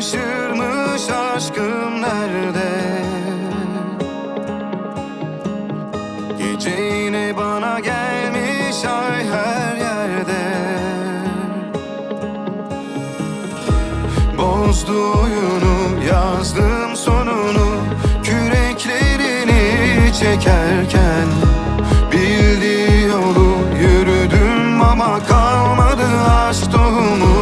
Şaşırmış aşkım nerede? Gece yine bana gelmiş ay her yerde. Bozdu oyunu, yazdım sonunu, küreklerini çekerken. Bildiği yolu yürüdüm ama kalmadı aşk tohumu.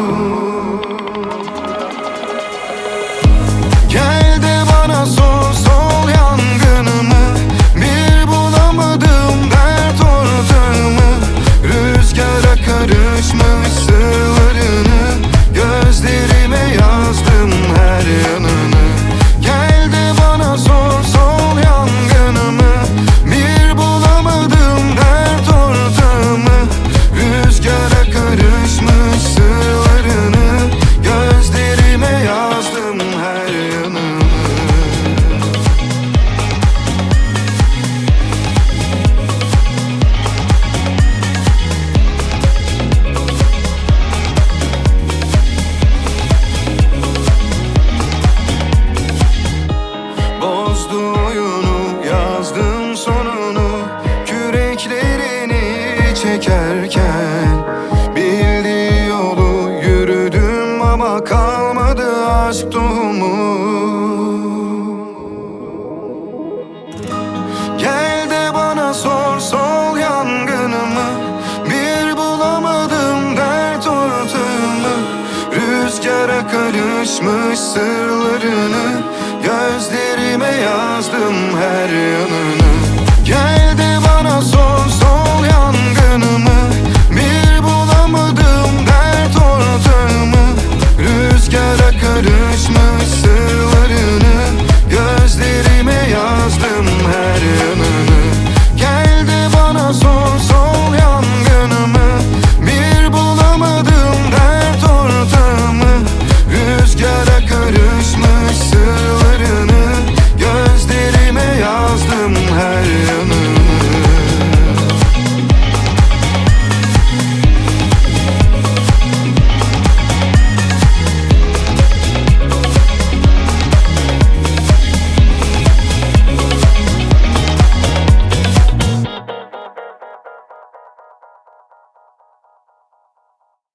Gel de bana sor, sol yangınımı. Bir bulamadım dert ortağımı. Rüzgara karışmış sırlarını, gözlerime yazdım her yanını. Gel de bana sor, sol yangınımı. Bir bulamadım dert ortağımı. Rüzgara karışmış sırlarını, gözlerime yazdım her yanını. Bozdu oyunu, yazdım sonunu, küreklerini çekerken. Bildiği yolu yürüdüm ama kalmadı aşk tohumu. Gel de bana sor, sol yangınımı. Bir bulamadım dert ortağımı. Rüzgara karışmış sırları,